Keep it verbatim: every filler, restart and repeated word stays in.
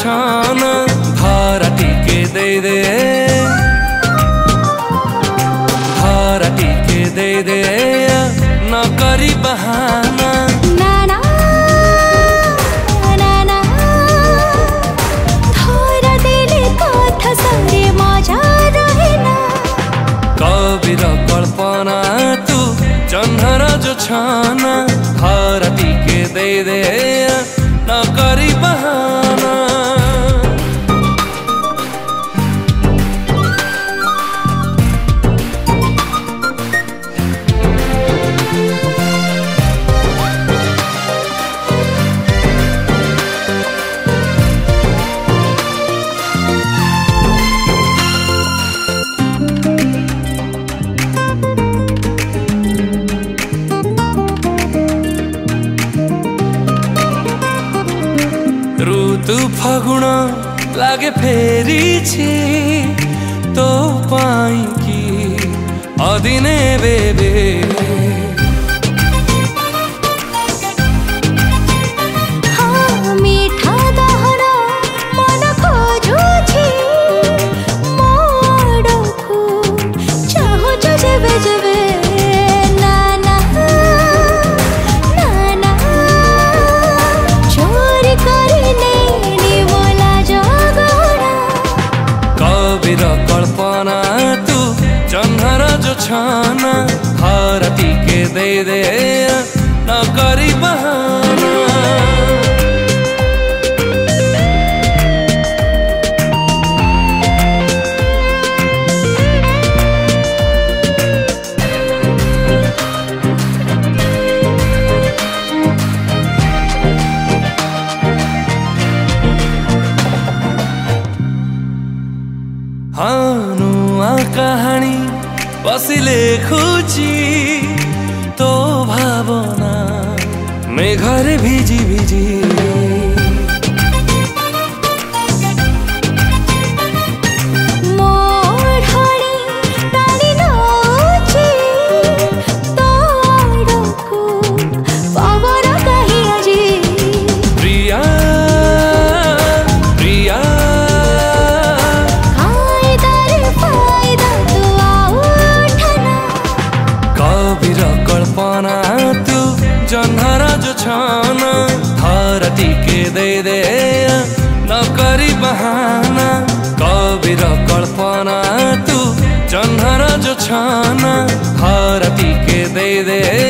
छान धारा टिके दे दे धारा टिके दे दे न करी बहाना ना ना ना ना धारा देले कथा सरे मजा रहेना कविर कल्पना तू जन्हर जो छान धारा टिके दे दे न करी बहाना ऋतु फागुण लागे फेरी तो पाई की अदिने बेबे हाँ मीठा दहना मन खोजुछि मोड़को चाहो जबे जबे ना ना ना ना चोरी करी कविर कल्पना तू जन्हर जो छान धारा टिके दे दे न करी बहाना हाँ नुआ कहानी बसिले खुची तो भावना मेघरे भिजी भिजी कल्पना तू जन्हर जो छान धारा टिके दे दे न करी बहाना कविर कल्पना तू जन्हर जो छान धारा टिके दे दे